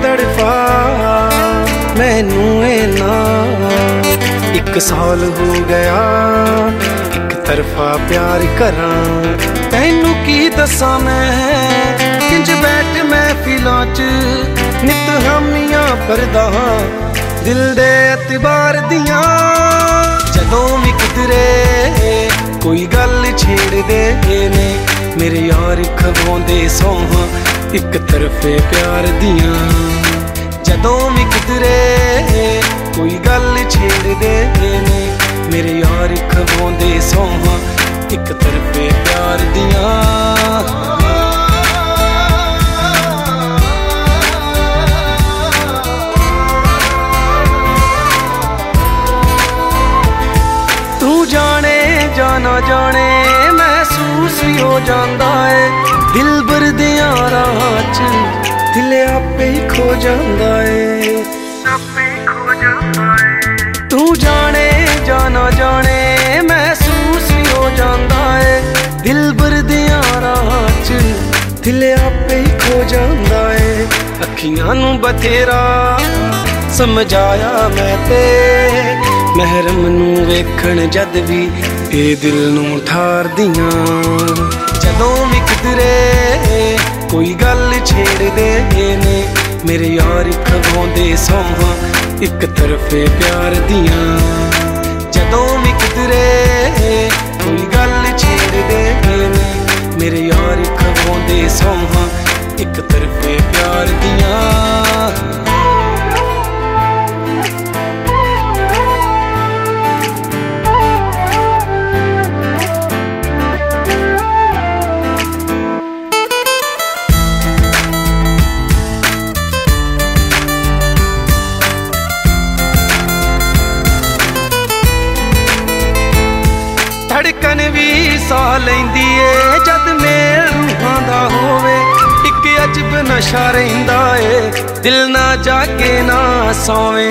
तड़फा मैनू इन्ना 1 साल हो गया एक तरफा प्यार करां। तैनू की दसां मैं किंज बैठ महफिलां च नित हामियां भरदा दिल दे एतबार दियां। जदों भी किधरे कोई गल छेड़दे ने मेरे यार खवाउंदे सौहां 1 तरफे प्यार दियां। जदों भी किधरे कोई गल छेड़दे ने मेरे यार खवाउंदे सौहां 1 तरफे प्यार दियां। तू जाने जाना जाने महसूस हो जांदा है दिल बरदियां राहां च दिल आपे ही खो जांदा है। तू जाने जाना जाने महसूस हो जांदा है दिल बरदियां राहां च दिल आपे ही खो जांदा है। अखियां नू बथेरा समझाया मैं ते महरम नू वेखण जद भी ए दिल नू ठार दियां। जदों भी किधरे कोई गल छेड़दे ने मेरे यार खवाउंदे सौहां 1 तरफे प्यार दियां। जदों भी किधरे कोई गल छेड़दे ने मेरे यार खवाउंदे सौहां 1 तरफे प्यार दियां। धड़कन भी साह लैंदी ए जद मेल रूहां दा होवे 1 अजब नशा रहिंदा ए दिल ना जागे ना सोवे।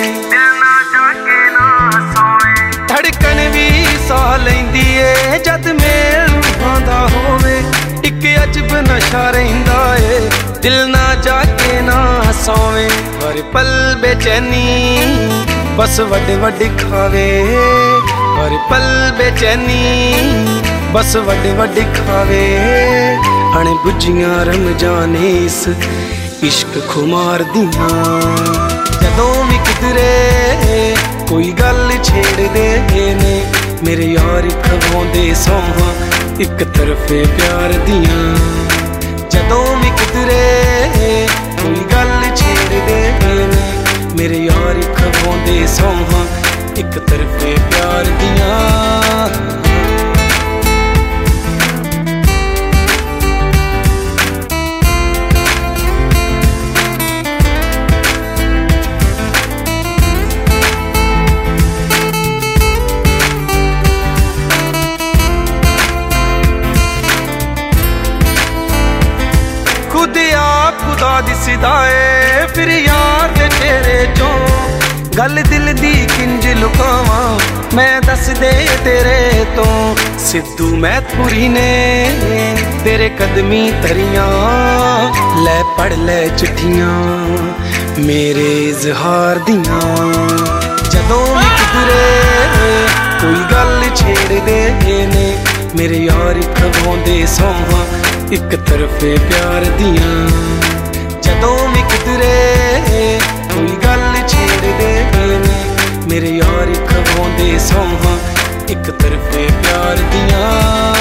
धड़कन भी साह लैंदी ए जद मेल रूहां दा होवे 1 अजब नशा रहिंदा ए दिल ना जागे ना सोवे। हर पल बेचैनी बस वड वड खावे हर पल बेचैनी बस वड वड खावे। अण बुझियां रमजाने इस इश्क खुमार दियां। जदों भी किधरे कोई गल छेड़दे ने मेरे यार खवाउंदे सौहां 1 तरफे प्यार दियां। जदों भी किधरे कोई गल छेड़दे ने मेरे यार खवाउंदे सौहां 1 तरफे प्यार दियां। खुद आप खुदा दिसदा है फिर यार दे चेहरे चों गल दिल दी किंज लुकावां मैं दस दे तेरे तो। सिद्धू मैथपुरी ने तेरे कदमी तरियां लै पढ़ लै चिट्ठियां मेरे इजहार दियां। जदों भी किधरे कोई गल छेड़दे ने मेरे यार खवाउंदे सौहां 1 तरफे प्यार दियां। जदों भी किधरे कोई गल छेड़दे ने मेरे यार खवाउंदे सौहां 1 तरफे प्यार दियां।